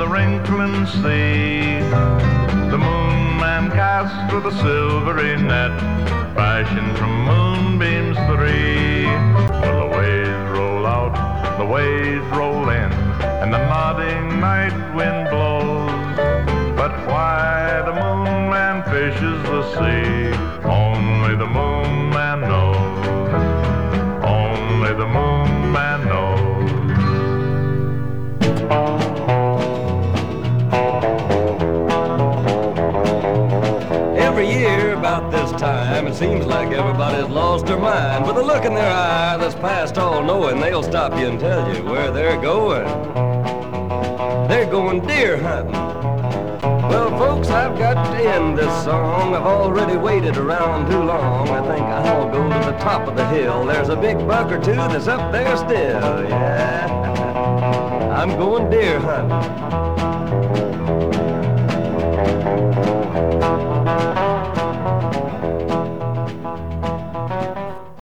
the wrinkling sea. The moon man cast with a silvery net, fashioned from moonbeams three. Well, the waves roll out, the waves roll in, and the nodding night wind blows. But why the moon man fishes the sea, only the moon man knows. Only the moon man knows. Every year about this time, it seems like everybody's lost their mind. With a look in their eye that's past all knowing, they'll stop you and tell you where they're going. They're going deer hunting. Well, folks, I've got to end this song. I've already waited around too long. I think I'll go to the top of the hill. There's a big buck or two that's up there still, yeah. I'm going deer hunting.